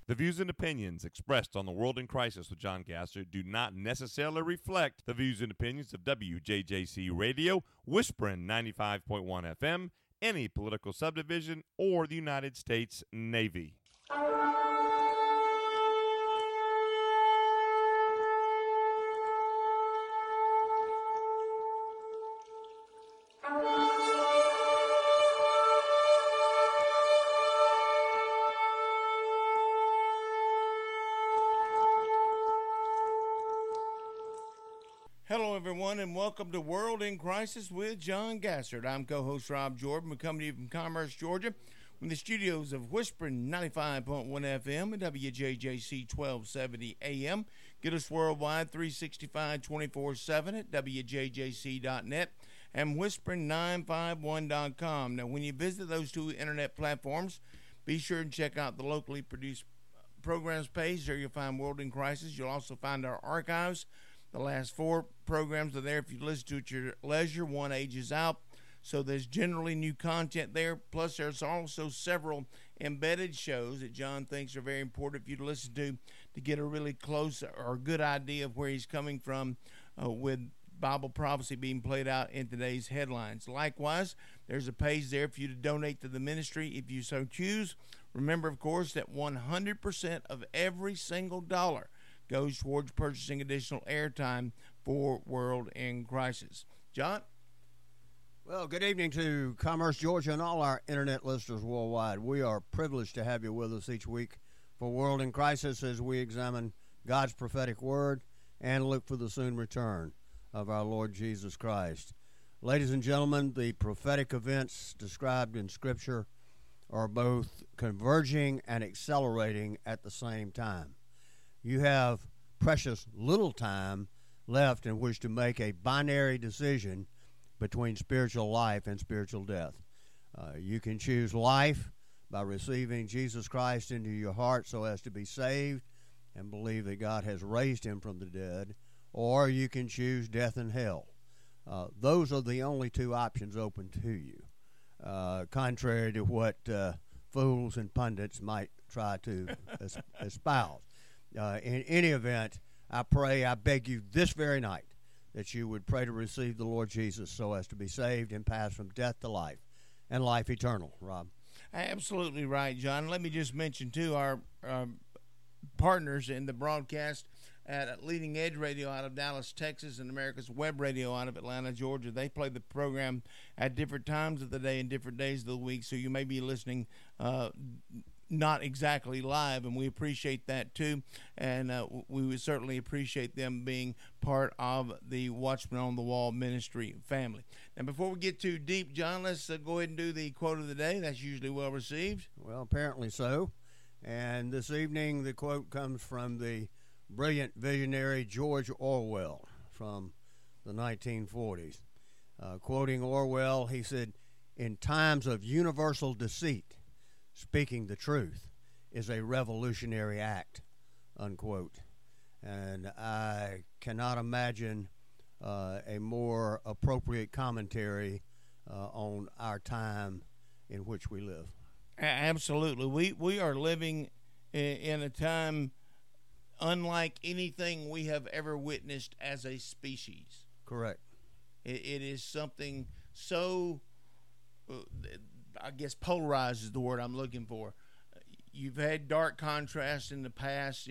The views and opinions expressed on The World in Crisis with John Gasser do not necessarily reflect the views and opinions of WJJC Radio, Whispering 95.1 FM, any political subdivision, or the United States Navy. Hello, everyone, and welcome to World in Crisis with John Gassert. I'm co-host Rob Jordan. We're coming to you from Commerce, Georgia, from the studios of Whispering 95.1 FM and WJJC 1270 AM. Get us worldwide 365 24/7 at WJJC.net and Whispering951.com. Now, when you visit those two internet platforms, be sure to check out the locally produced programs page. There you'll find World in Crisis. You'll also find our archives. The last four programs are there if you listen to it at your leisure. One ages out, so there's generally new content there. Plus, there's also several embedded shows that John thinks are very important for you to listen to get a really close or good idea of where he's coming from with Bible prophecy being played out in today's headlines. Likewise, there's a page there for you to donate to the ministry if you so choose. Remember, of course, that 100% of every single dollar goes towards purchasing additional airtime for World in Crisis. John? Well, good evening to Commerce, Georgia, and all our internet listeners worldwide. We are privileged to have you with us each week for World in Crisis as we examine God's prophetic word and look for the soon return of our Lord Jesus Christ. Ladies and gentlemen, the prophetic events described in Scripture are both converging and accelerating at the same time. You have precious little time left in which to make a binary decision between spiritual life and spiritual death. You can choose life by receiving Jesus Christ into your heart so as to be saved and believe that God has raised him from the dead, or you can choose death and hell. Those are the only two options open to you, contrary to what fools and pundits might try to espouse. In any event, I beg you this very night that you would pray to receive the Lord Jesus so as to be saved and pass from death to life and life eternal. Rob? Absolutely right, John. Let me just mention, too, our partners in the broadcast at Leading Edge Radio out of Dallas, Texas, and America's Web Radio out of Atlanta, Georgia. They play the program at different times of the day and different days of the week, so you may be listening not exactly live, and we appreciate that too, and we would certainly appreciate them being part of the Watchman on the Wall ministry family. Now, before we get too deep, John, let's go ahead and do the quote of the day. That's usually well received. Well, apparently so. And this evening, the quote comes from the brilliant visionary George Orwell from the 1940s. Quoting Orwell, he said, "In times of universal deceit, speaking the truth is a revolutionary act," unquote. And I cannot imagine a more appropriate commentary on our time in which we live. Absolutely. We are living in a time unlike anything we have ever witnessed as a species. Correct. It is something so... I guess polarized is the word I'm looking for. You've had dark contrast in the past,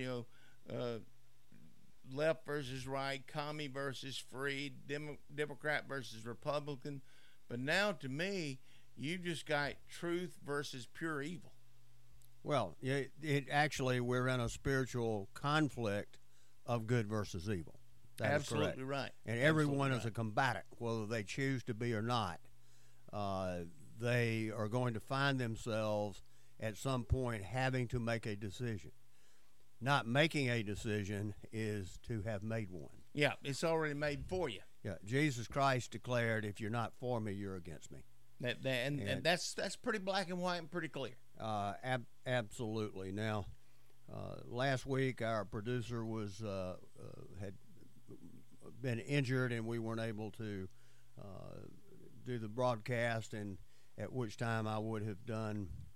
left versus right, commie versus free, Democrat versus Republican. But now, to me, you've just got truth versus pure evil. Well, it actually, we're in a spiritual conflict of good versus evil. That Absolutely is right. And everyone Absolutely is right. a combatant, whether they choose to be or not. They are going to find themselves at some point having to make a decision. Not making a decision is to have made one. Yeah, it's already made for you. Yeah, Jesus Christ declared, "If you're not for me, you're against me." And that's pretty black and white and pretty clear. Absolutely. Now, last week our producer had been injured, and we weren't able to do the broadcast, and at which time I would have done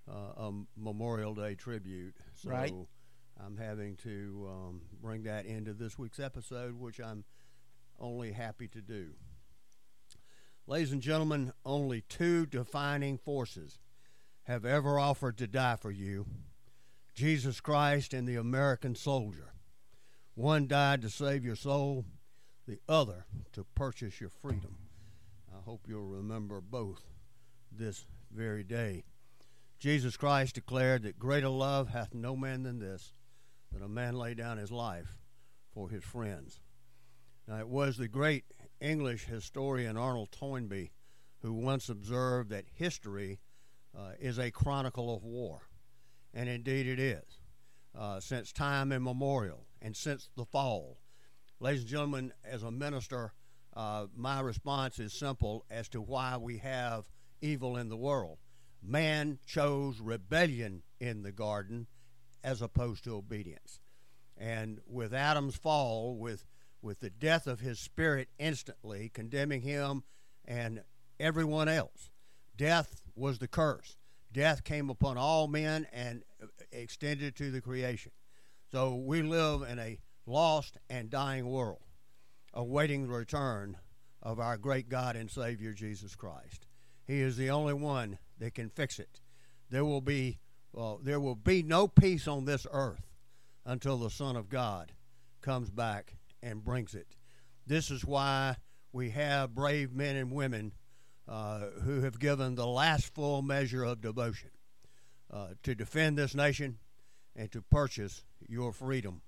a Memorial Day tribute. So right. I'm having to bring that into this week's episode, which I'm only happy to do. Ladies and gentlemen, only two defining forces have ever offered to die for you: Jesus Christ and the American soldier. One died to save your soul, the other to purchase your freedom. I hope you'll remember both this very day. Jesus Christ declared that greater love hath no man than this, that a man lay down his life for his friends. Now, it was the great English historian Arnold Toynbee who once observed that history is a chronicle of war. And indeed it is. Since time immemorial and since the fall. Ladies and gentlemen, as a minister, my response is simple as to why we have evil in the world. Man chose rebellion in the garden as opposed to obedience. And with Adam's fall, with the death of his spirit instantly, condemning him and everyone else, death was the curse. Death came upon all men and extended to the creation. So we live in a lost and dying world, awaiting the return of our great God and Savior, Jesus Christ. He is the only one that can fix it. There will be no peace on this earth until the Son of God comes back and brings it. This is why we have brave men and women who have given the last full measure of devotion to defend this nation and to purchase your freedom.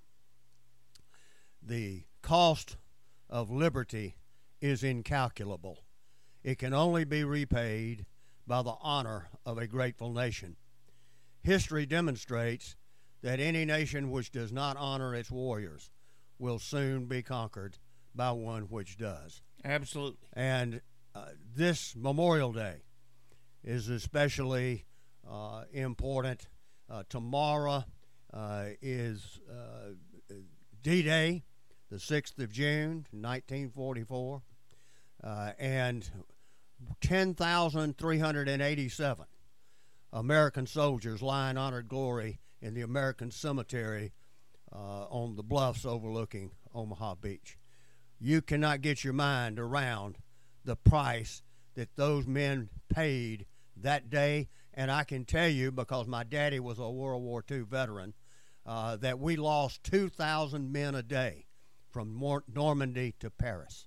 The cost of liberty is incalculable. It can only be repaid by the honor of a grateful nation. History demonstrates that any nation which does not honor its warriors will soon be conquered by one which does. Absolutely. And this Memorial Day is especially important. Tomorrow is D-Day, the 6th of June, 1944, and 10,387 American soldiers lie in honored glory in the American Cemetery on the bluffs overlooking Omaha Beach. You cannot get your mind around the price that those men paid that day, and I can tell you, because my daddy was a World War II veteran, that we lost 2,000 men a day from Normandy to Paris.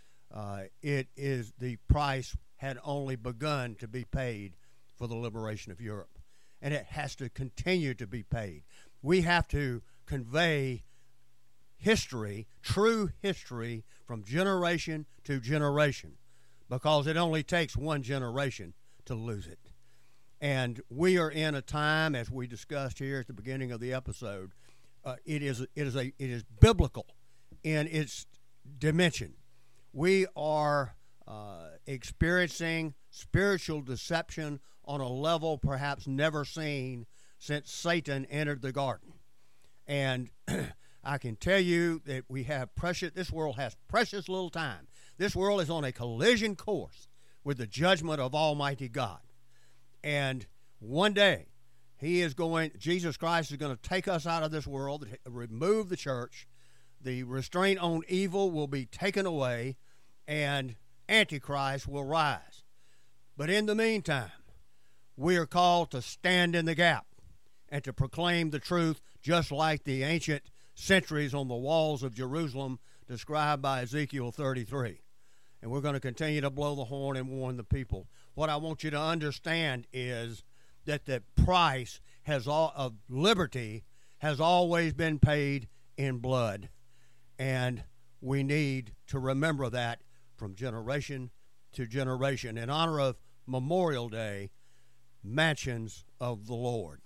The price had only begun to be paid for the liberation of Europe, and it has to continue to be paid. We have to convey history, true history, from generation to generation, because it only takes one generation to lose it. And we are in a time, as we discussed here at the beginning of the episode, it is biblical in its dimension. We are experiencing spiritual deception on a level perhaps never seen since Satan entered the garden. And I can tell you that this world has precious little time. This world is on a collision course with the judgment of Almighty God. And one day, Jesus Christ is going to take us out of this world, remove the church. The restraint on evil will be taken away, and Antichrist will rise. But in the meantime, we are called to stand in the gap and to proclaim the truth, just like the ancient sentries on the walls of Jerusalem described by Ezekiel 33. And we're going to continue to blow the horn and warn the people. What I want you to understand is that the price of liberty has always been paid in blood. And we need to remember that from generation to generation. In honor of Memorial Day, Mansions of the Lord.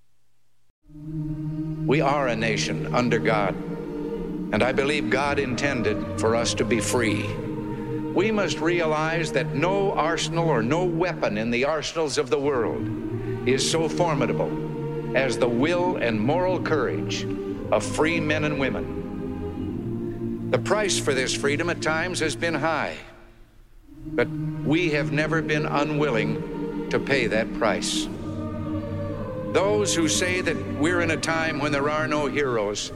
We are a nation under God, and I believe God intended for us to be free. We must realize that no arsenal or no weapon in the arsenals of the world is so formidable as the will and moral courage of free men and women. The price for this freedom at times has been high, but we have never been unwilling to pay that price. Those who say that we're in a time when there are no heroes,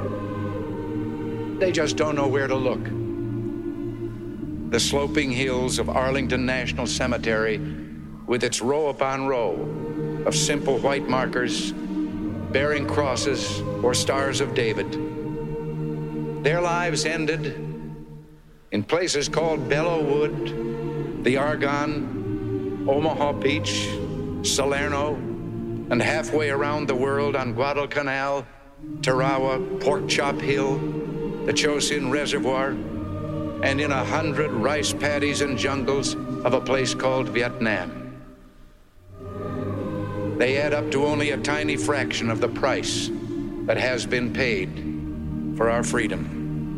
they just don't know where to look. The sloping hills of Arlington National Cemetery, with its row upon row of simple white markers bearing crosses or stars of David. Their lives ended in places called Belleau Wood, the Argonne, Omaha Beach, Salerno, and halfway around the world on Guadalcanal, Tarawa, Pork Chop Hill, the Chosin Reservoir, and in 100 rice paddies and jungles of a place called Vietnam. They add up to only a tiny fraction of the price that has been paid for our freedom.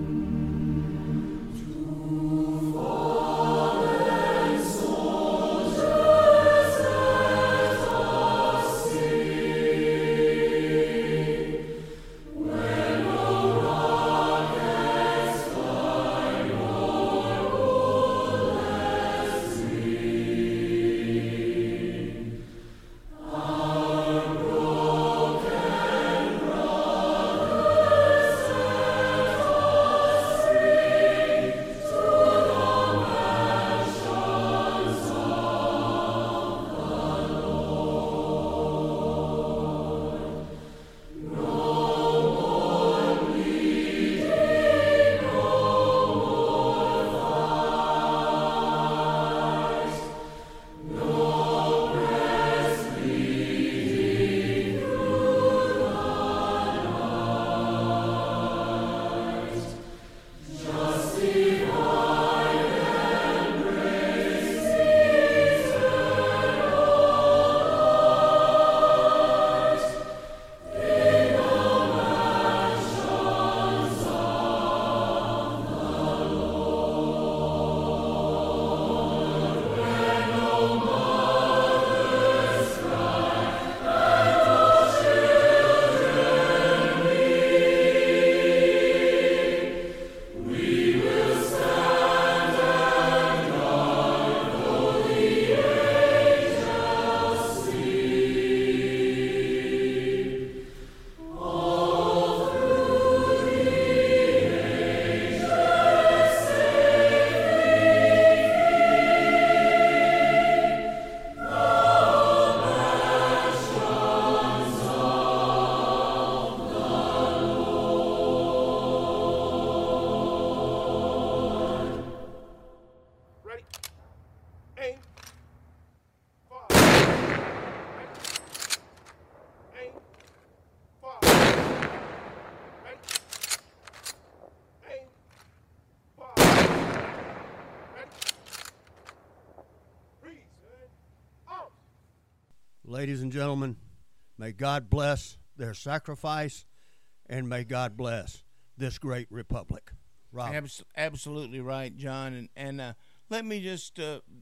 Ladies and gentlemen, may God bless their sacrifice, and may God bless this great republic. Rob. Absolutely right, John. And let me just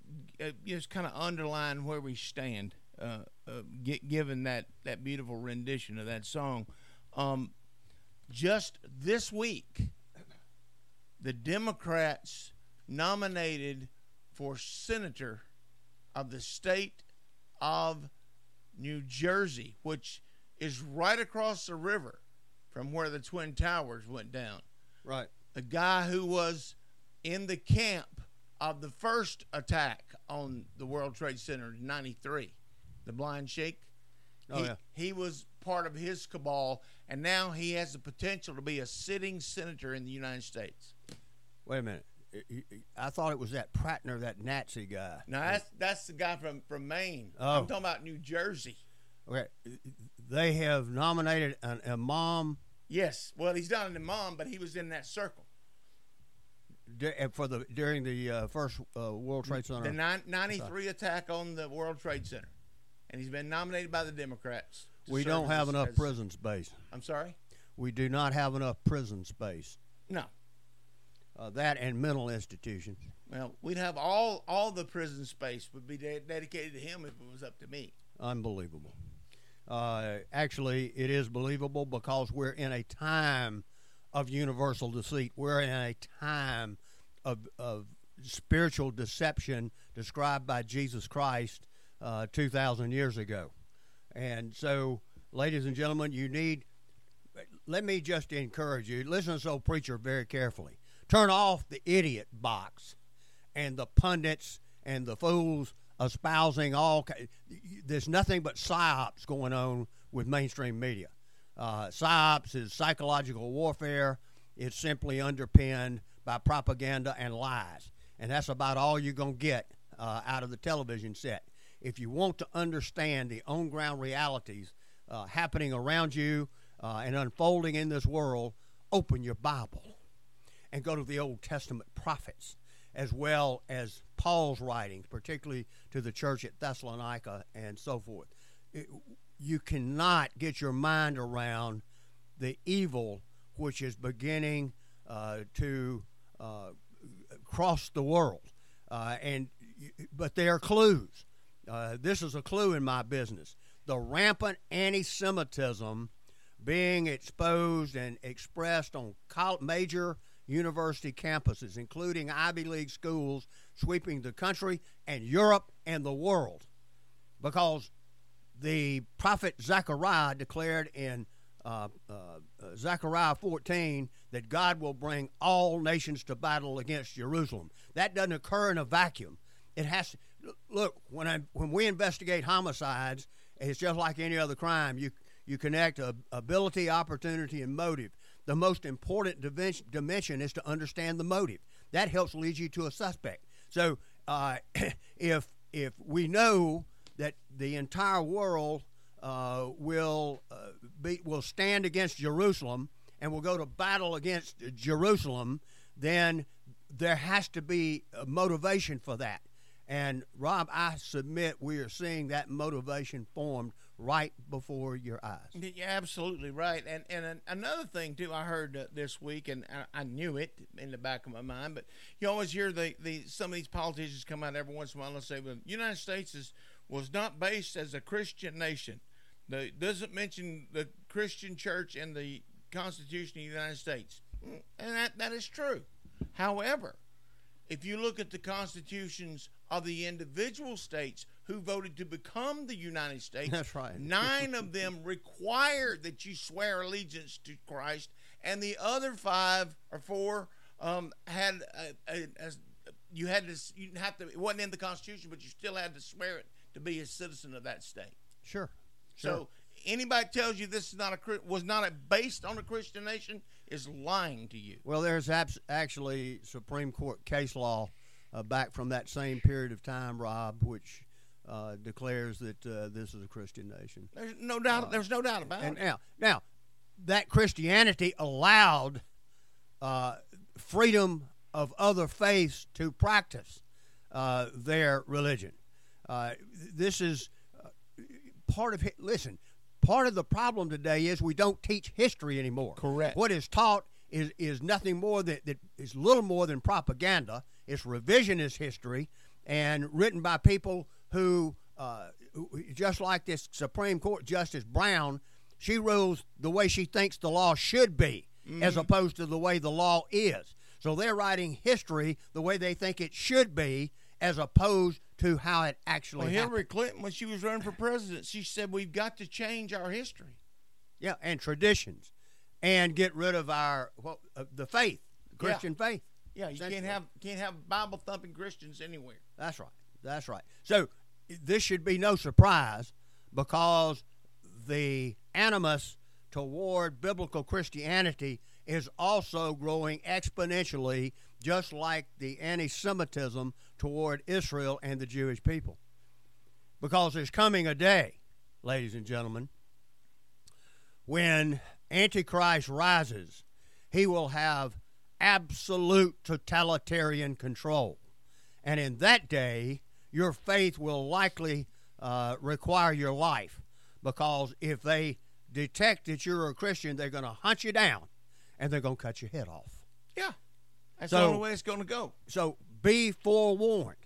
kind of underline where we stand, given that beautiful rendition of that song. Just this week, the Democrats nominated for senator of the state of New Jersey, which is right across the river from where the Twin Towers went down. Right. The guy who was in the camp of the first attack on the World Trade Center in 93, the Blind Sheikh. He was part of his cabal, and now he has the potential to be a sitting senator in the United States. Wait a minute. I thought it was that Prattner, that Nazi guy. No, that's the guy from Maine. Oh. I'm talking about New Jersey. Okay. They have nominated an imam. Yes. Well, he's not an imam, but he was in that circle. During the first World Trade Center. The 93 attack on the World Trade Center. And he's been nominated by the Democrats. We don't have enough prison space. I'm sorry? We do not have enough prison space. No. That and mental institutions. Well, we'd have all the prison space would be dedicated to him if it was up to me. Unbelievable. Actually, it is believable because we're in a time of universal deceit. We're in a time of spiritual deception described by Jesus Christ 2,000 years ago. And so, ladies and gentlemen, let me just encourage you, listen to this old preacher very carefully. Turn off the idiot box and the pundits and the fools espousing there's nothing but psyops going on with mainstream media. Psyops is psychological warfare. It's simply underpinned by propaganda and lies. And that's about all you're going to get out of the television set. If you want to understand the on-ground realities happening around you and unfolding in this world, open your Bible and go to the Old Testament prophets, as well as Paul's writings, particularly to the church at Thessalonica and so forth. You cannot get your mind around the evil which is beginning to cross the world. But there are clues. This is a clue in my business. The rampant anti-Semitism being exposed and expressed on major university campuses, including Ivy League schools, sweeping the country and Europe and the world. Because the prophet Zechariah declared in Zechariah 14 that God will bring all nations to battle against Jerusalem. That doesn't occur in a vacuum. It has to, look, when we investigate homicides, it's just like any other crime. You connect ability, opportunity, and motive. The most important dimension is to understand the motive. That helps lead you to a suspect. So if we know that the entire world will stand against Jerusalem and will go to battle against Jerusalem, then there has to be a motivation for that. And Rob, I submit we are seeing that motivation formed right before your eyes. You're absolutely right. And another thing too, I heard this week, and I knew it in the back of my mind, but you always hear some of these politicians come out every once in a while and say, "Well, the United States was not based as a Christian nation." Doesn't mention the Christian church in the Constitution of the United States, and that is true. However, if you look at the constitutions of the individual states who voted to become the United States, that's right. 9 of them required that you swear allegiance to Christ, and the other 5 or 4 had you had to. You didn't have to. It wasn't in the Constitution, but you still had to swear it to be a citizen of that state. Sure. So anybody tells you this is was not based on a Christian nation is lying to you. Well, there's actually Supreme Court case law back from that same period of time, Rob, which declares that this is a Christian nation. There's no doubt. There's no doubt about it. Now, that Christianity allowed freedom of other faiths to practice their religion. This is part of it. Listen, part of the problem today is we don't teach history anymore. Correct. What is taught is nothing more that is little more than propaganda. It's revisionist history, and written by people who just like this Supreme Court Justice Brown, she rules the way she thinks the law should be, as opposed to the way the law is. So they're writing history the way they think it should be, as opposed to how it actually happened. Hillary Clinton, when she was running for president, she said we've got to change our history. Yeah, and traditions, and get rid of the faith, Christian faith. Yeah, you can't have Bible thumping Christians anywhere. That's right. That's right. So this should be no surprise, because the animus toward biblical Christianity is also growing exponentially, just like the anti-Semitism toward Israel and the Jewish people. Because there's coming a day, ladies and gentlemen, when Antichrist rises, he will have absolute totalitarian control. And in that day, your faith will likely require your life, because if they detect that you're a Christian, they're going to hunt you down and they're going to cut your head off. Yeah, that's the only way it's going to go. So be forewarned.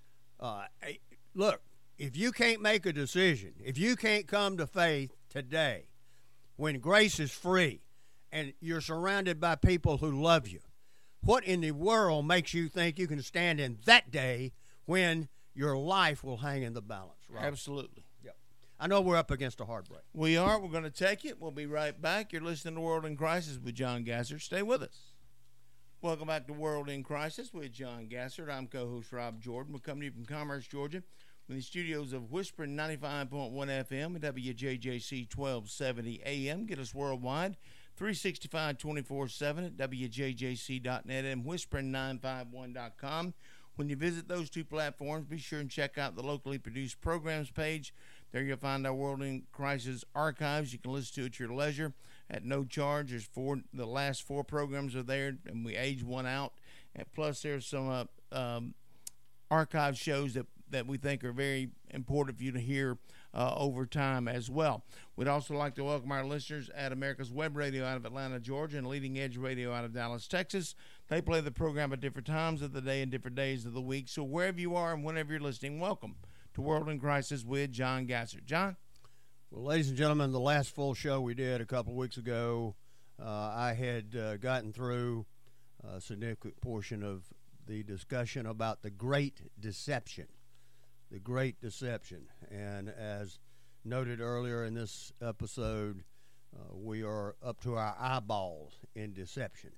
Look, if you can't make a decision, if you can't come to faith today, when grace is free and you're surrounded by people who love you, what in the world makes you think you can stand in that day when your life will hang in the balance? Right? Absolutely. Yep. I know we're up against a hard break. We are. We're going to take it. We'll be right back. You're listening to World in Crisis with John Gassert. Stay with us. Welcome back to World in Crisis with John Gassert. I'm co-host Rob Jordan. We're coming to you from Commerce, Georgia, from the studios of Whispering 95.1 FM and WJJC 1270 AM. Get us worldwide, 365 24/7 at WJJC.net and Whispering951.com. When you visit those two platforms, be sure and check out the locally produced programs page. There you'll find our World in Crisis archives. You can listen to it at your leisure at no charge. The last 4 programs are there, and we age one out. And plus, there's some archive shows that we think are very important for you to hear over time as well. We'd also like to welcome our listeners at America's Web Radio out of Atlanta, Georgia, and Leading Edge Radio out of Dallas, Texas. They play the program at different times of the day and different days of the week. So wherever you are and whenever you're listening, welcome to World in Crisis with John Gassert. John? Well, ladies and gentlemen, the last full show we did a couple of weeks ago, I had gotten through a significant portion of the discussion about the Great Deception. The Great Deception. And as noted earlier in this episode, we are up to our eyeballs in deception.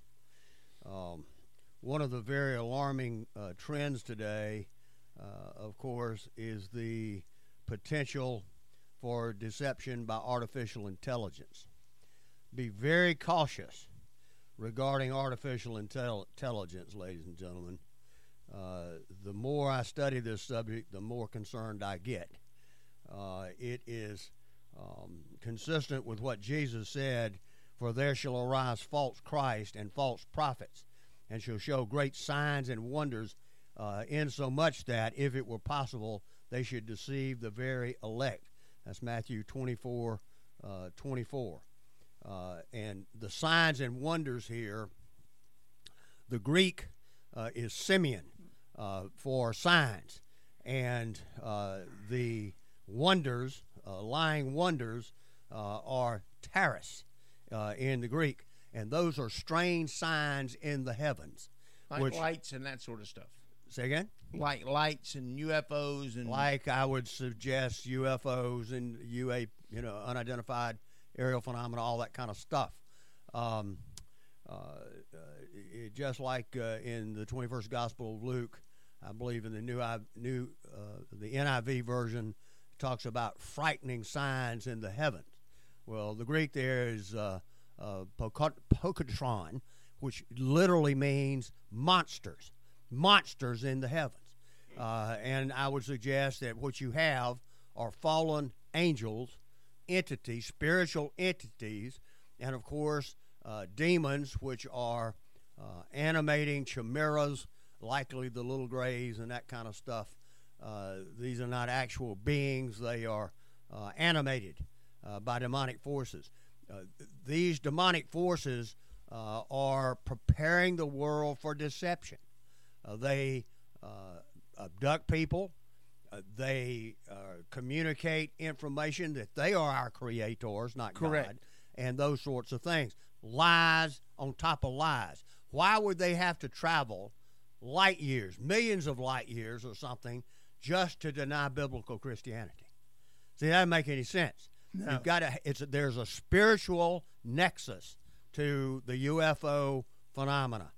One of the very alarming trends today, of course, is the potential for deception by artificial intelligence. Be very cautious regarding artificial intelligence, ladies and gentlemen. The more I study this subject, the more concerned I get. It is consistent with what Jesus said, "For there shall arise false Christ and false prophets, and shall show great signs and wonders, insomuch that, if it were possible, they should deceive the very elect." That's Matthew 24:24. And the signs and wonders here, the Greek is Simeon for signs, and the wonders, lying wonders, are Taris in the Greek, and those are strange signs in the heavens. Like lights and that sort of stuff. Say again? Like lights and UFOs and... Like I would suggest UFOs and unidentified aerial phenomena, all that kind of stuff. Just like in the 21st Gospel of Luke, I believe in the the NIV version talks about frightening signs in the heavens. Well, the Greek there is pokotron, which literally means monsters in the heavens. And I would suggest that what you have are fallen angels, entities, spiritual entities, and of course demons, which are animating chimeras, likely the little grays and that kind of stuff. These are not actual beings. They are animated by demonic forces. These demonic forces are preparing the world for deception. They abduct people. They communicate information that they are our creators, not Correct. God, and those sorts of things. Lies on top of lies. Why would they have to travel light years, millions of light years or something, just to deny biblical Christianity? See, that doesn't make any sense. No. You've got there's a spiritual nexus to the UFO phenomena,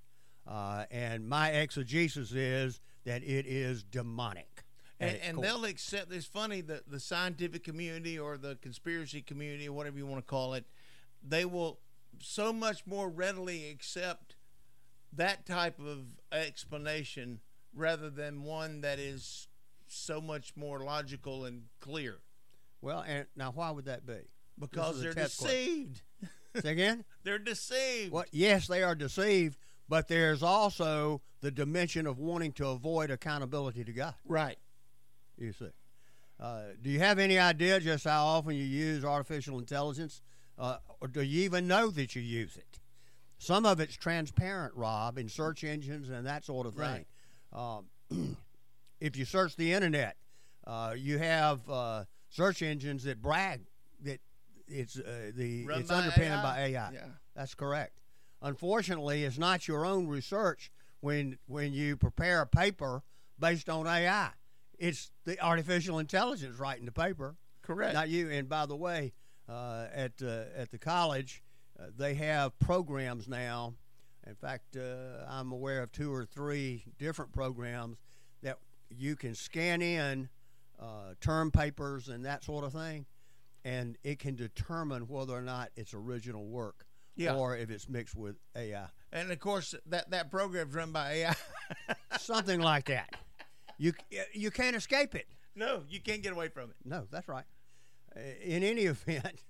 and my exegesis is that it is demonic. And they'll accept. It's funny that the scientific community or the conspiracy community or whatever you want to call it, they will so much more readily accept that type of explanation rather than one that is so much more logical and clear. Well, and now why would that be? Because they're deceived. Say again? They're deceived. Well, yes, they are deceived, but there's also the dimension of wanting to avoid accountability to God. Right. You see. Do you have any idea just how often you use artificial intelligence? Or do you even know that you use it? Some of it's transparent, Rob, in search engines and that sort of thing. Right. If you search the internet, you have search engines that brag that it's underpinned by AI. Yeah. That's correct. Unfortunately, it's not your own research when you prepare a paper based on AI. It's the artificial intelligence writing the paper. Correct. Not you. And by the way, at the college, they have programs now. In fact, I'm aware of 2 or 3 different programs that you can scan in term papers and that sort of thing, and it can determine whether or not it's original work or if it's mixed with AI. And, of course, that program's run by AI. Something like that. You can't escape it. No, you can't get away from it. No, that's right. In any event,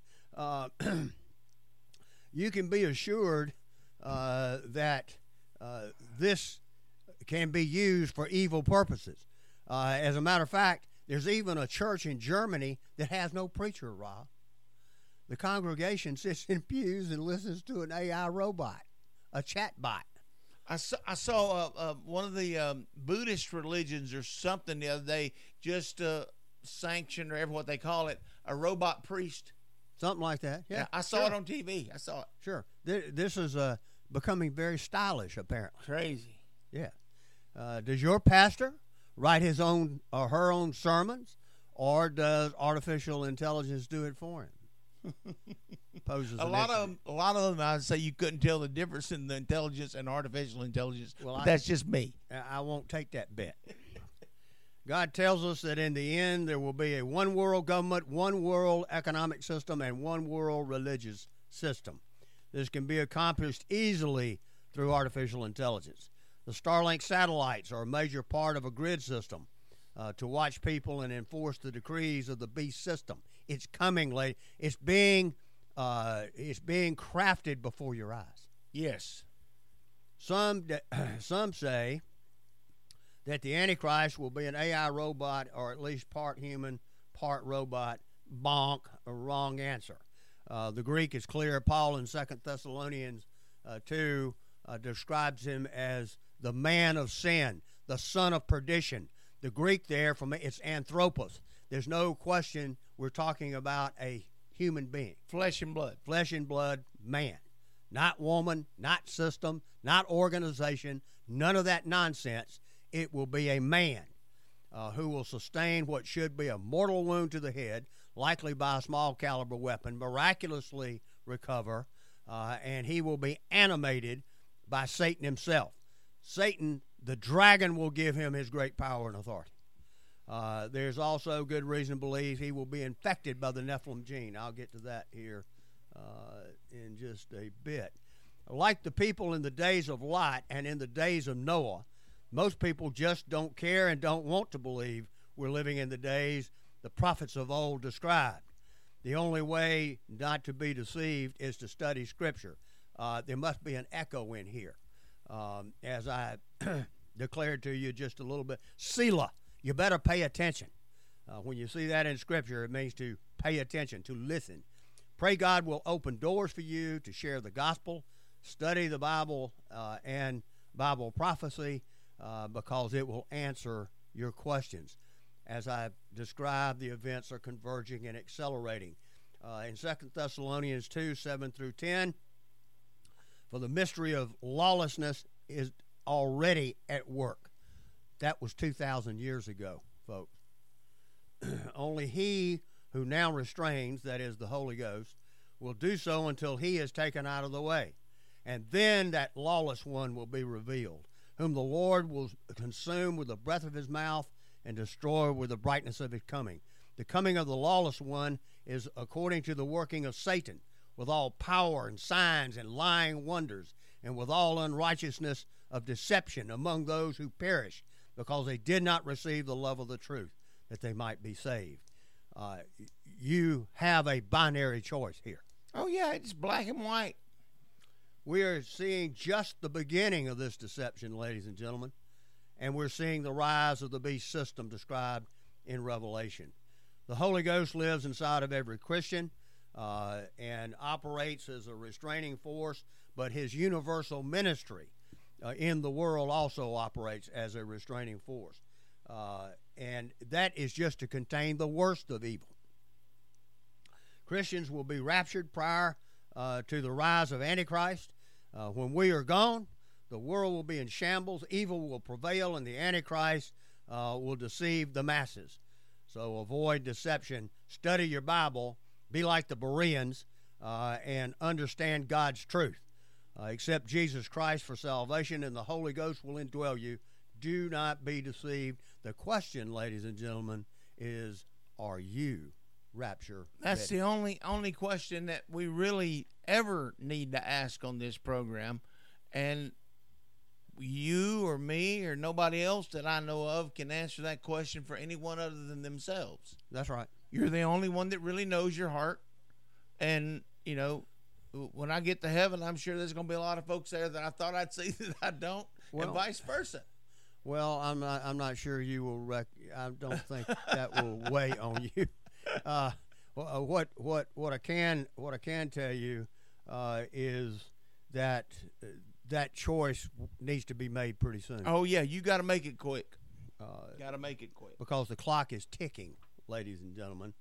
you can be assured that this can be used for evil purposes. As a matter of fact, there's even a church in Germany that has no preacher, Rob. The congregation sits in pews and listens to an AI robot, a chat bot. I saw one of the Buddhist religions or something the other day just sanctioned, or what they call it, a robot priest. Something like that. Yeah, I saw it on TV. I saw it. Sure. This is becoming very stylish, apparently. Crazy. Yeah. Does your pastor write his own or her own sermons, or does artificial intelligence do it for him? Poses a lot of them, I'd say you couldn't tell the difference in the intelligence and artificial intelligence. Well, that's just me. I won't take that bet. God tells us that in the end there will be a one world government, one world economic system, and one world religious system. This can be accomplished easily through artificial intelligence. The Starlink satellites are a major part of a grid system to watch people and enforce the decrees of the beast system. It's coming, lady. It's being crafted before your eyes. Yes. Some say that the Antichrist will be an AI robot, or at least part human, part robot. Bonk, a wrong answer. The Greek is clear. Paul in 2 Thessalonians 2 describes him as the man of sin, the son of perdition. The Greek there, it's anthropos. There's no question we're talking about a human being. Flesh and blood. Flesh and blood man. Not woman, not system, not organization, none of that nonsense. It will be a man who will sustain what should be a mortal wound to the head, likely by a small caliber weapon, miraculously recover, and he will be animated by Satan himself. Satan, the dragon, will give him his great power and authority. There's also good reason to believe he will be infected by the Nephilim gene. I'll get to that here in just a bit. Like the people in the days of Lot and in the days of Noah, most people just don't care and don't want to believe we're living in the days the prophets of old described. The only way not to be deceived is to study Scripture. There must be an echo in here. As I declared to you just a little bit, Selah, you better pay attention. When you see that in Scripture, it means to pay attention, to listen. Pray God will open doors for you to share the gospel, study the Bible and Bible prophecy, because it will answer your questions. As I've described, the events are converging and accelerating. In 2 Thessalonians 2, 7 through 10, for the mystery of lawlessness is already at work. That was 2,000 years ago, folks. Only he who now restrains, that is the Holy Ghost, will do so until he is taken out of the way. And then that lawless one will be revealed, whom the Lord will consume with the breath of his mouth and destroy with the brightness of his coming. The coming of the lawless one is according to the working of Satan, with all power and signs and lying wonders, and with all unrighteousness of deception among those who perish, because they did not receive the love of the truth, that they might be saved. You have a binary choice here. Oh, yeah, it's black and white. We are seeing just the beginning of this deception, ladies and gentlemen, and we're seeing the rise of the beast system described in Revelation. The Holy Ghost lives inside of every Christian and operates as a restraining force, but his universal ministry in the world also operates as a restraining force. And that is just to contain the worst of evil. Christians will be raptured prior to the rise of Antichrist. When we are gone, the world will be in shambles, evil will prevail, and the Antichrist will deceive the masses. So avoid deception. Study your Bible. Be like the Bereans and understand God's truth. Accept Jesus Christ for salvation, and the Holy Ghost will indwell you. Do not be deceived. The question, ladies and gentlemen, is, are you rapture That's ready? the only question that we really ever need to ask on this program. And you or me or nobody else that I know of can answer that question for anyone other than themselves. That's right. You're the only one that really knows your heart. And, you know, when I get to heaven, I'm sure there's going to be a lot of folks there that I thought I'd see that I don't, and vice versa. Well, I'm not sure you will. I don't think that will weigh on you. What I can tell you is that that choice needs to be made pretty soon. Oh yeah, you got to make it quick. Got to make it quick because the clock is ticking, ladies and gentlemen.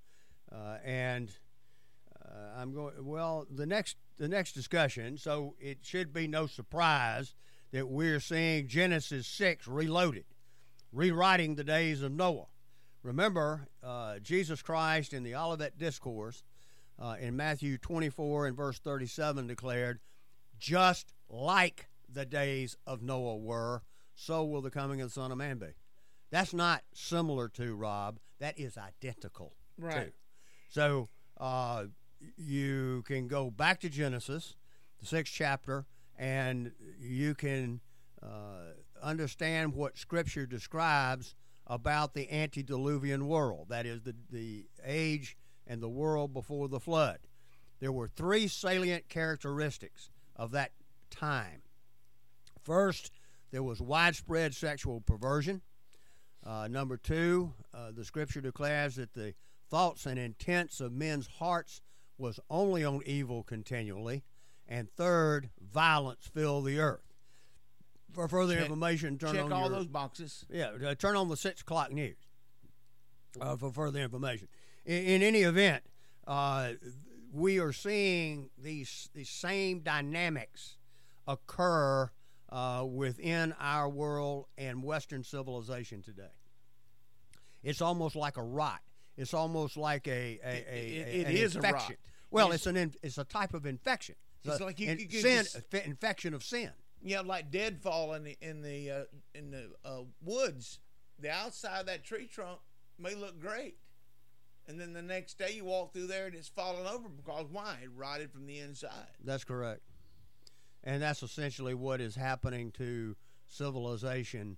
I'm going. Well, the next discussion. So it should be no surprise that we're seeing Genesis 6 reloaded, rewriting the days of Noah. Remember, Jesus Christ in the Olivet Discourse in Matthew 24 and verse 37 declared, just like the days of Noah were, so will the coming of the Son of Man be. That's not similar to, Rob. That is identical right. to. So you can go back to Genesis, the 6th chapter, and you can understand what Scripture describes about the antediluvian world. That is the age and the world before the flood. There were 3 salient characteristics of that time. First, there was widespread sexual perversion. Number 2, the Scripture declares that the thoughts and intents of men's hearts was only on evil continually. And third, violence filled the earth. For further information, turn check on all those boxes. Yeah, turn on the 6 o'clock news for further information. In any event, we are seeing these same dynamics occur within our world and Western civilization today. It's almost like a rot. It's almost like an is infection. a rot. Well, it's a type of infection. It's like you could sin, just, infection of sin. Yeah, like deadfall in the woods. The outside of that tree trunk may look great, and then the next day you walk through there and it's fallen over because why? It rotted from the inside. That's correct, and that's essentially what is happening to civilization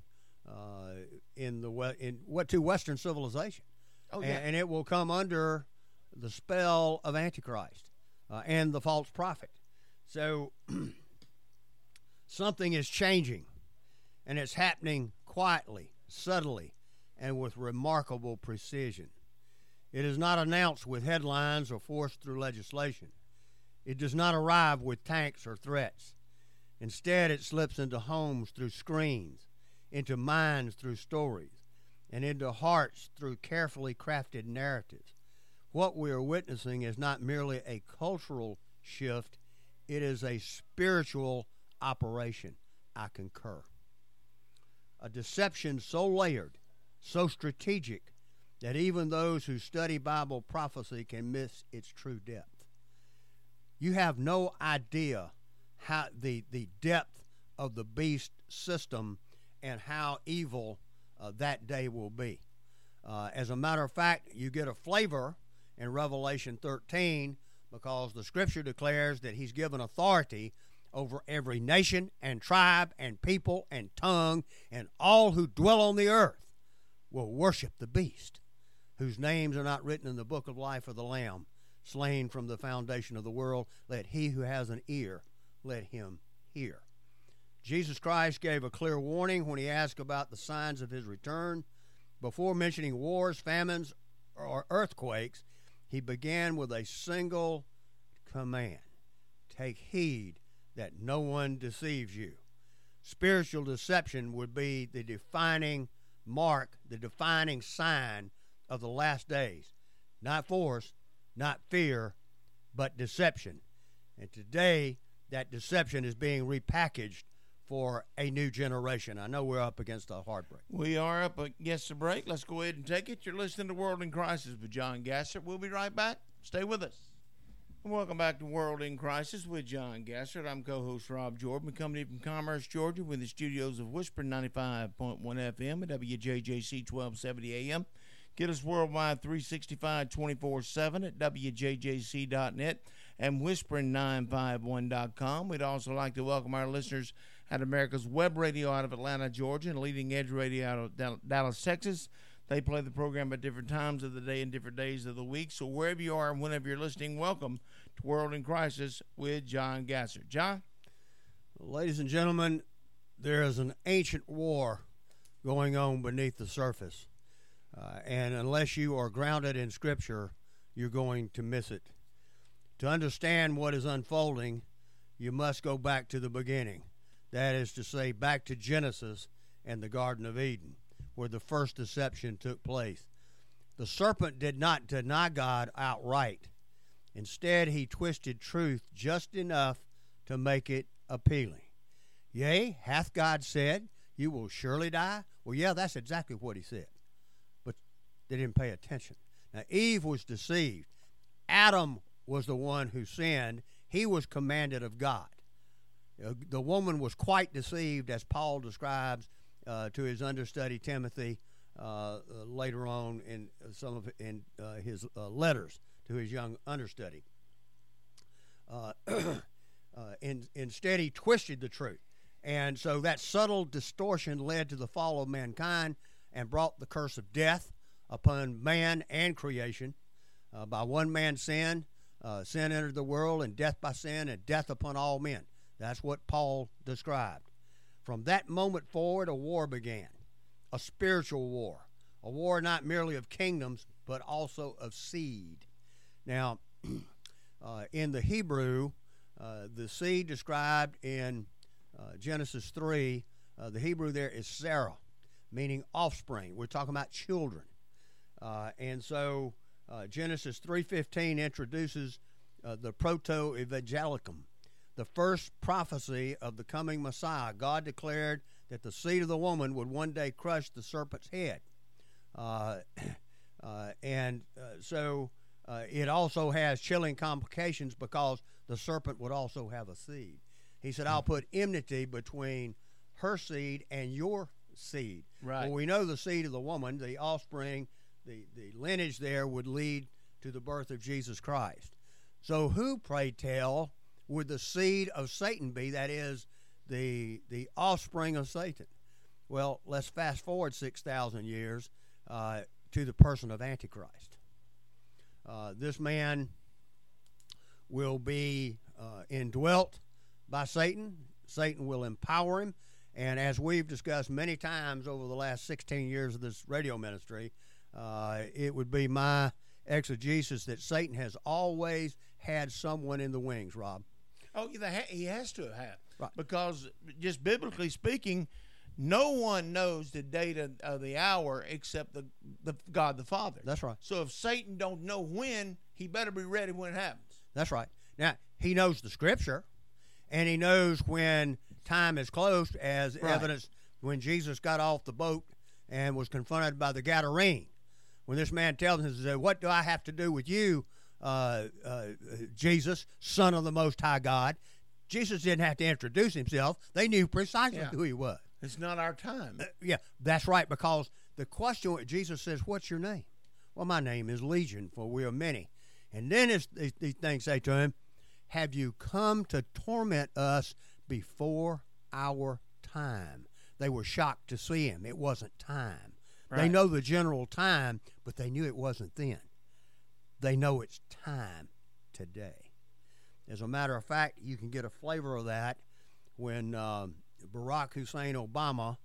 to Western civilization. Oh yeah, and it will come under the spell of Antichrist and the false prophet. So something is changing, and it's happening quietly, subtly, and with remarkable precision. It is not announced with headlines or forced through legislation. It does not arrive with tanks or threats. Instead, it slips into homes through screens, into minds through stories, and into hearts through carefully crafted narratives. What we are witnessing is not merely a cultural shift, it is a spiritual operation. I concur. A deception so layered, so strategic, that even those who study Bible prophecy can miss its true depth. You have no idea how the depth of the beast system and how evil that day will be. As a matter of fact, you get a flavor in Revelation 13 because the Scripture declares that he's given authority over every nation and tribe and people and tongue, and all who dwell on the earth will worship the beast, whose names are not written in the book of life of the Lamb, slain from the foundation of the world. Let he who has an ear, let him hear. Jesus Christ gave a clear warning when he asked about the signs of his return. Before mentioning wars, famines, or earthquakes, he began with a single command: take heed that no one deceives you. Spiritual deception would be the defining mark, the defining sign of the last days. Not force, not fear, but deception. And today, that deception is being repackaged for a new generation. I know we're up against a hard break. We are up against the break. Let's go ahead and take it. You're listening to World in Crisis with John Gassert. We'll be right back. Stay with us. Welcome back to World in Crisis with John Gassert. I'm co-host Rob Jordan, coming in from Commerce, Georgia, with the studios of Whispering 95.1 FM and WJJC 1270 AM. Get us worldwide 365 24/7 at WJJC.net and Whispering951.com. We'd also like to welcome our listeners at America's Web Radio out of Atlanta, Georgia, and Leading Edge Radio out of Dallas, Texas. They play the program at different times of the day and different days of the week. So wherever you are and whenever you're listening, welcome to World in Crisis with John Gassert. John? Ladies and gentlemen, there is an ancient war going on beneath the surface. And unless you are grounded in Scripture, you're going to miss it. To understand what is unfolding, you must go back to the beginning. That is to say, back to Genesis and the Garden of Eden, where the first deception took place. The serpent did not deny God outright. Instead, he twisted truth just enough to make it appealing. Yea, hath God said, you will surely die? Well, yeah, that's exactly what he said. But they didn't pay attention. Now, Eve was deceived. Adam was the one who sinned. He was commanded of God. The woman was quite deceived, as Paul describes to his understudy Timothy later on in his letters to his young understudy. Instead, he twisted the truth. And so that subtle distortion led to the fall of mankind and brought the curse of death upon man and creation. By one man's sin entered the world, and death by sin, and death upon all men. That's what Paul described. From that moment forward, a war began, a spiritual war, a war not merely of kingdoms, but also of seed. Now, in the Hebrew, the seed described in Genesis 3, the Hebrew there is Sarah, meaning offspring. We're talking about children. And so Genesis 3:15 introduces the proto-evangelicum, the first prophecy of the coming Messiah. God declared that the seed of the woman would one day crush the serpent's head. So it also has chilling complications because the serpent would also have a seed. He said, I'll put enmity between her seed and your seed. Right. Well, we know the seed of the woman, the offspring, the lineage there would lead to the birth of Jesus Christ. So who, pray tell, would the seed of Satan be? That is, the offspring of Satan. Well, let's fast forward 6,000 years to the person of Antichrist. This man will be indwelt by Satan. Satan will empower him. And as we've discussed many times over the last 16 years of this radio ministry, it would be my exegesis that Satan has always had someone in the wings, Rob. Oh, he has to have. Right. Because just biblically speaking, no one knows the date of the hour except the God the Father. That's right. So if Satan don't know when, he better be ready when it happens. That's right. Now, he knows the Scripture, and he knows when time is close, as evidenced when Jesus got off the boat and was confronted by the Gadarene. When this man tells him, what do I have to do with you, Jesus, Son of the Most High God? Jesus didn't have to introduce himself. They knew precisely who he was. It's not our time. Yeah, that's right, because the question, Jesus says, what's your name? Well, my name is Legion, for we are many. And then these things say to him, have you come to torment us before our time? They were shocked to see him. It wasn't time. Right. They know the general time, but they knew it wasn't then. They know it's time today. As a matter of fact, you can get a flavor of that when Barack Hussein Obama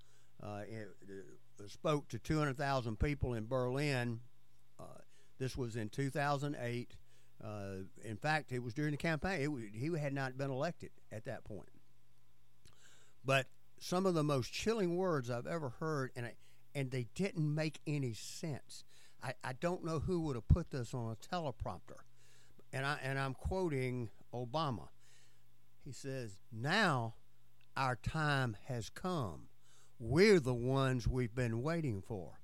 spoke to 200,000 people in Berlin. This was in 2008. In fact, it was during the campaign. He had not been elected at that point. But some of the most chilling words I've ever heard, and they didn't make any sense. I don't know who would have put this on a teleprompter. And I'm quoting Obama. He says, now our time has come. We're the ones we've been waiting for.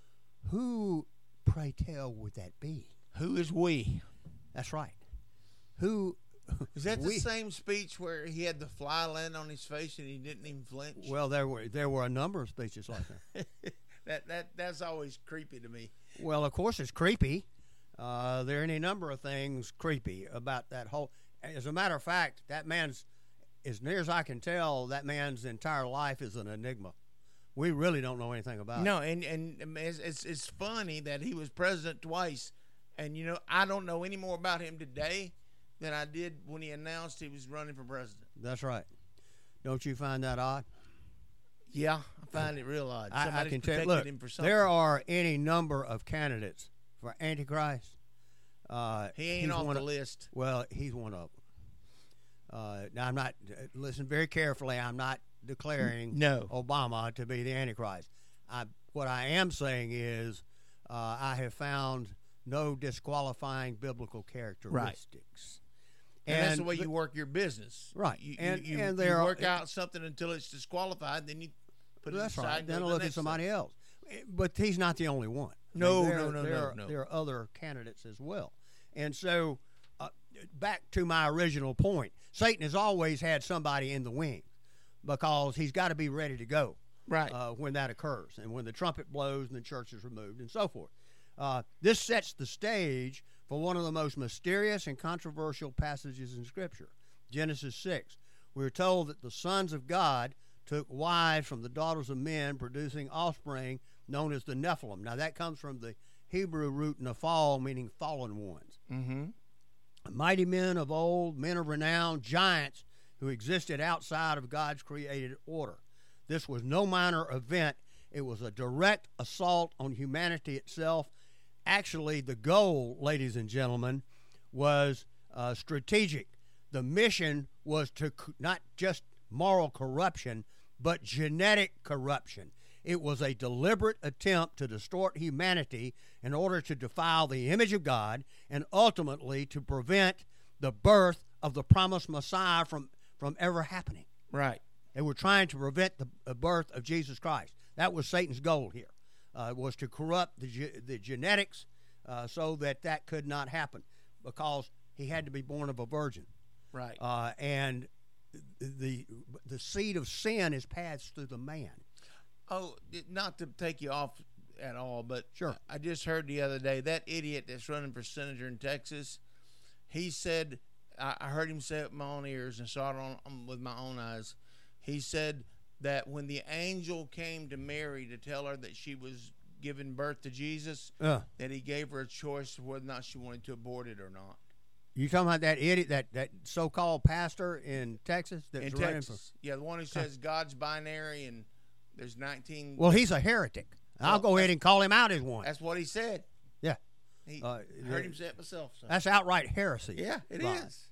Who, pray tell, would that be? Who is we? That's right. Who Is that we? the same speech where he had the fly land on his face and he didn't even flinch? Well, there were a number of speeches like that. That's always creepy to me. Well, of course, it's creepy. There are any number of things creepy about that whole. As a matter of fact, that man's, as near as I can tell, that man's entire life is an enigma. We really don't know anything about it. No, and it's funny that he was president twice, and I don't know any more about him today than I did when he announced he was running for president. That's right. Don't you find that odd? Yeah, I find it real odd. I can tell. Protected Look, him for something. there are any number of candidates for Antichrist. He ain't off the list. Well, he's one of them. Now, I'm not. Listen very carefully. I'm not declaring Obama to be the Antichrist. What I am saying is, I have found no disqualifying biblical characteristics. And that's the way you work your business. Right. You work out something until it's disqualified, then you put it aside. Right. Then I'll look at somebody else. But he's not the only one. No. There are other candidates as well. And so, back to my original point, Satan has always had somebody in the wing because he's got to be ready to go when that occurs and when the trumpet blows and the church is removed and so forth. This sets the stage for one of the most mysterious and controversial passages in Scripture, Genesis 6. We're told that the sons of God took wives from the daughters of men, producing offspring known as the Nephilim. Now, that comes from the Hebrew root nephal, meaning fallen ones. Mm-hmm. Mighty men of old, men of renown, giants who existed outside of God's created order. This was no minor event. It was a direct assault on humanity itself. Actually, the goal, ladies and gentlemen, was strategic. The mission was to not just moral corruption, but genetic corruption. It was a deliberate attempt to distort humanity in order to defile the image of God and ultimately to prevent the birth of the promised Messiah from ever happening. Right. They were trying to prevent the birth of Jesus Christ. That was Satan's goal here, was to corrupt the genetics so that could not happen because he had to be born of a virgin. Right. And the seed of sin is passed through the man. Oh, not to take you off at all, but sure. I just heard the other day that idiot that's running for senator in Texas, he said, I heard him say it with my own ears and saw it with my own eyes. He said that when the angel came to Mary to tell her that she was giving birth to Jesus, that he gave her a choice of whether or not she wanted to abort it or not. You talking about that idiot, that so-called pastor in Texas? In Texas. Yeah, the one who says God's binary and there's 19. Well, he's a heretic. I'll go ahead and call him out as one. That's what he said. Yeah. I heard him say it myself. So. That's outright heresy. Yeah, it is.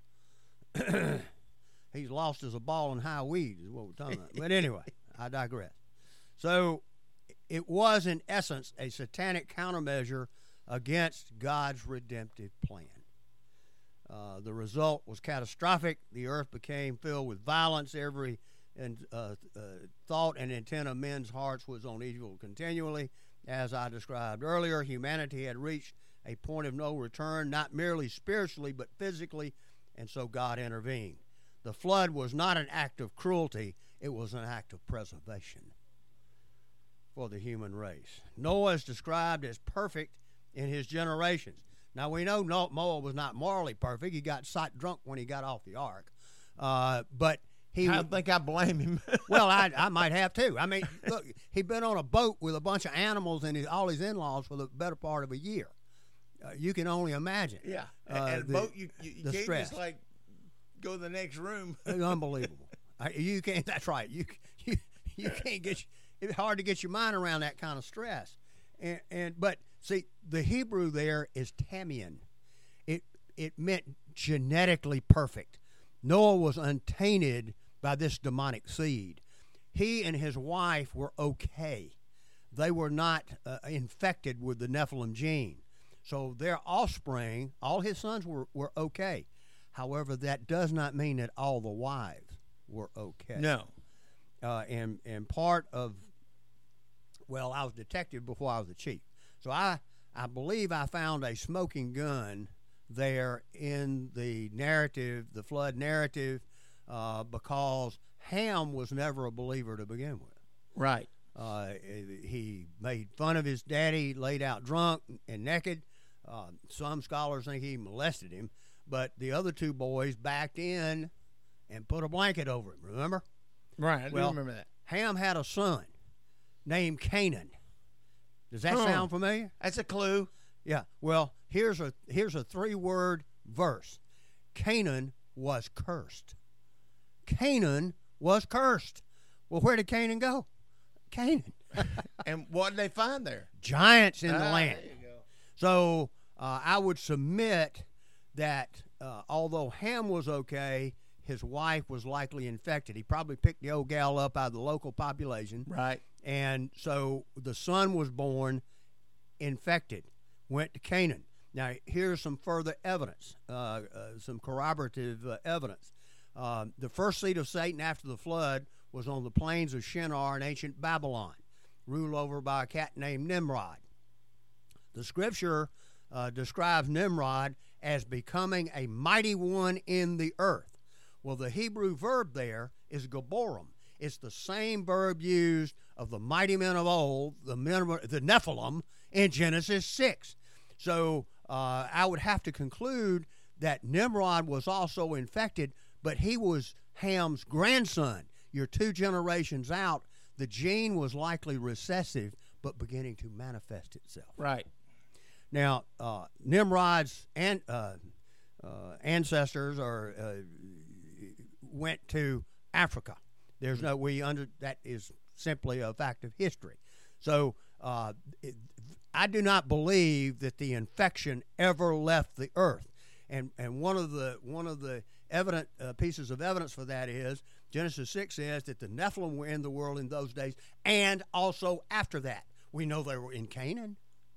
He's lost as a ball in high weeds is what we're talking about. But anyway, I digress. So it was, in essence, a satanic countermeasure against God's redemptive plan. The result was catastrophic. The earth became filled with violence. Every thought and intent of men's hearts was on evil continually. As I described earlier, humanity had reached a point of no return, not merely spiritually, but physically, and so God intervened. The flood was not an act of cruelty. It was an act of preservation for the human race. Noah is described as perfect in his generations. Now, we know Noah was not morally perfect. He got sight drunk when he got off the ark. But I think I blame him. Well, I might have too. I mean, look, he'd been on a boat with a bunch of animals and all his in-laws for the better part of a year. You can only imagine. Yeah. And a boat, you can't stress. just like go to the next room. It's unbelievable. You can't. That's right. You can't get. It's hard to get your mind around that kind of stress. But see, the Hebrew there is tamian. It meant genetically perfect. Noah was untainted by this demonic seed. He and his wife were okay. They were not infected with the Nephilim gene. So their offspring, all his sons were okay. However, that does not mean that all the wives were okay. No. and part of, well, I was detective before I was the chief. So I believe I found a smoking gun there in the narrative, the flood narrative, because Ham was never a believer to begin with. Right. He made fun of his daddy, laid out drunk and naked. Some scholars think he molested him, but the other two boys backed in and put a blanket over him, remember? Right, I do remember that. Ham had a son named Canaan. Does that sound familiar? That's a clue. Yeah. Well, here's a 3-word verse. Canaan was cursed. Canaan was cursed. Well, where did Canaan go? Canaan. And what did they find there? Giants in the land. There you go. So I would submit that although Ham was okay, his wife was likely infected. He probably picked the old gal up out of the local population. Right. And so the son was born infected, went to Canaan. Now, here's some further evidence, some corroborative evidence. The first seed of Satan after the flood was on the plains of Shinar in ancient Babylon, ruled over by a cat named Nimrod. The scripture describes Nimrod as becoming a mighty one in the earth. Well, the Hebrew verb there is gaborim. It's the same verb used of the mighty men of old, the Nephilim, in Genesis 6. So I would have to conclude that Nimrod was also infected, but he was Ham's grandson. You're 2 generations out. The gene was likely recessive, but beginning to manifest itself. Right. Now, Nimrod's ancestors went to Africa. There's no that is simply a fact of history. So I do not believe that the infection ever left the earth. And one of the evident pieces of evidence for that is Genesis 6 says that the Nephilim were in the world in those days, and also after that. We know they were in Canaan.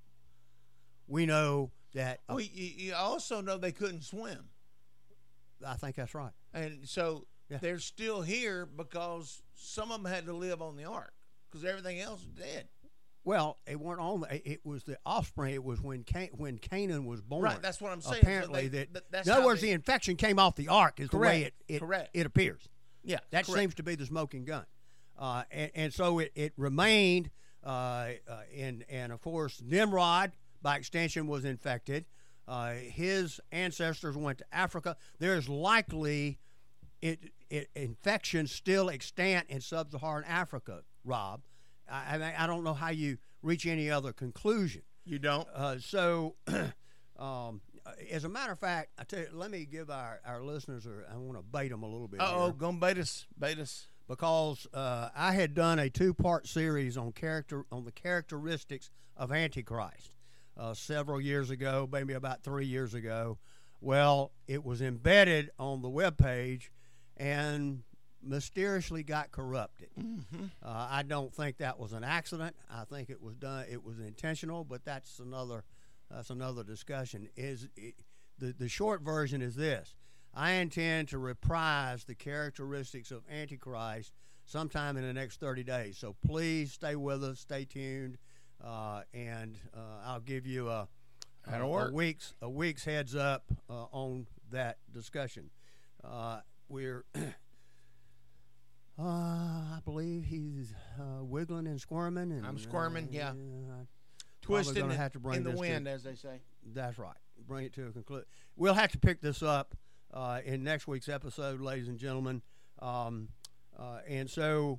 We know that. Well, you also know they couldn't swim. I think that's right. And so they're still here because some of them had to live on the ark because everything else was dead. Well, it weren't on. It was the offspring. It was when Canaan was born. Right, that's what I'm saying. Apparently, so that's in other words, the infection came off the ark. Is correct, the way correct. It appears. Yeah, that correct. seems to be the smoking gun, and so it remained. And of course, Nimrod, by extension, was infected. His ancestors went to Africa. There's likely infections still extant in sub-Saharan Africa, Rob. I don't know how you reach any other conclusion. You don't? So, as a matter of fact, I tell you, let me give our listeners, I want to bait them a little bit. Gonna bait us. Because I had done a 2-part series on the characteristics of Antichrist several years ago, maybe about 3 years ago. Well, it was embedded on the webpage and mysteriously got corrupted. Mm-hmm. I don't think that was an accident. I think it was done. It was intentional, but that's another discussion. The short version is this: I intend to reprise the characteristics of Antichrist sometime in the next 30 days. So please stay with us, stay tuned, and I'll give you a week's heads up on that discussion. We're I believe he's wiggling and squirming. And, I'm squirming, yeah. Twisting in the wind, as they say. That's right. Bring it to a conclusion. We'll have to pick this up in next week's episode, ladies and gentlemen. And so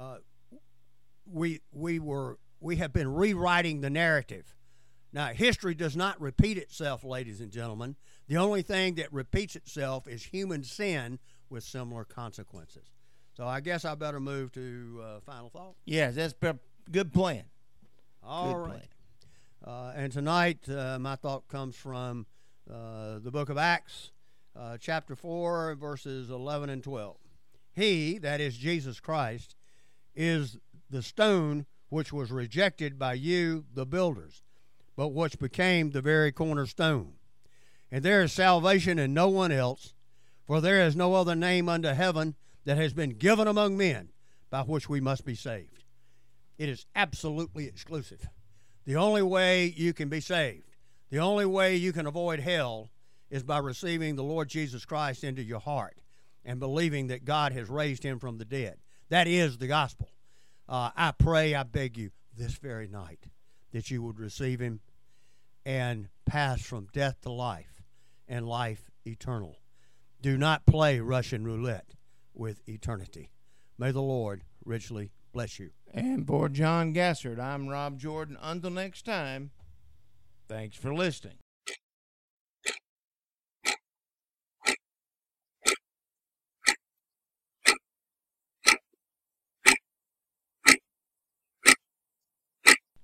we have been rewriting the narrative. Now, history does not repeat itself, ladies and gentlemen. The only thing that repeats itself is human sin with similar consequences. So I guess I better move to final thought. Yes, that's a good plan. All right. And tonight, my thought comes from the book of Acts, chapter 4, verses 11 and 12. He, that is Jesus Christ, is the stone which was rejected by you, the builders, but which became the very cornerstone. And there is salvation in no one else, for there is no other name under heaven that has been given among men by which we must be saved. It is absolutely exclusive. The only way you can be saved, the only way you can avoid hell, is by receiving the Lord Jesus Christ into your heart and believing that God has raised him from the dead. That is the gospel. I pray, I beg you, this very night, that you would receive him and pass from death to life and life eternal. Do not play Russian roulette with eternity. May the Lord richly bless you. And for John Gassert, I'm Rob Jordan. Until next time, thanks for listening.